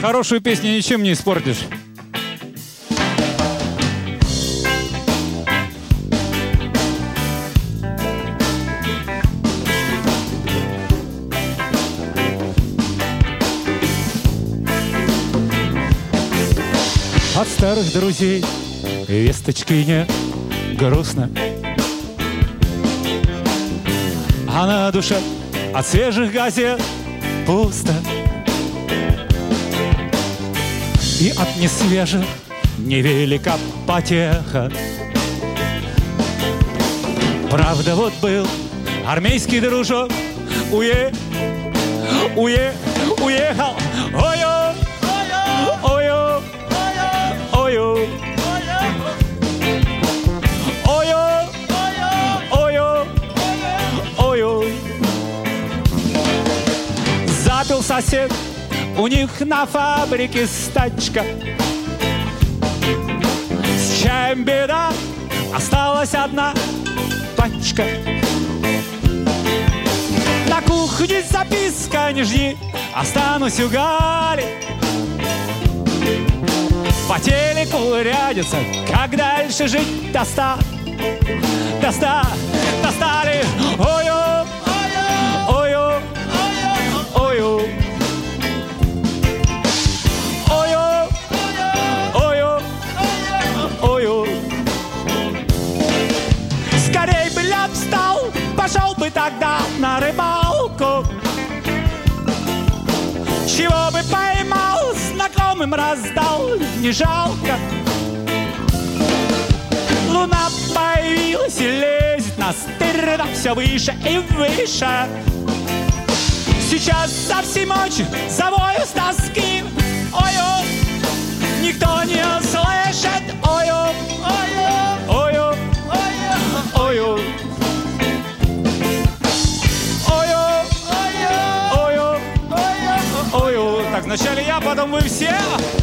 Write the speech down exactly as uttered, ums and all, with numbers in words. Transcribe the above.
Хорошую песню ничем не испортишь. От старых друзей весточки не грустно, а на душе от свежих газет пусто. И от несвежих невелика потеха. Правда, вот был армейский дружок, уе, уе, уехал, ой-ой, ой-ой, ой-ой, ой-ой, ой-ой, ой-ой. Запил сосед у них на фабрике стачка. С чаем беда, осталась одна пачка. На кухне записка, не жди, останусь у Гали. По телеку рядится, как дальше жить доста, доста, достали. Ой-ой, ой-ой, ой-ой. Скорей бы ляп встал, пошел бы тогда на рыбалку. Чего бы поймал, знакомым раздал, не жалко. Луна появилась и лезет на стырь, все выше и выше. Сейчас со всей мочи завою с тоски. Ой-ой, никто не слышит. Ой-ой, ой-ой, ой-ой, ой-ой, ой-ой, ой-ой. Так, вначале я, потом вы все.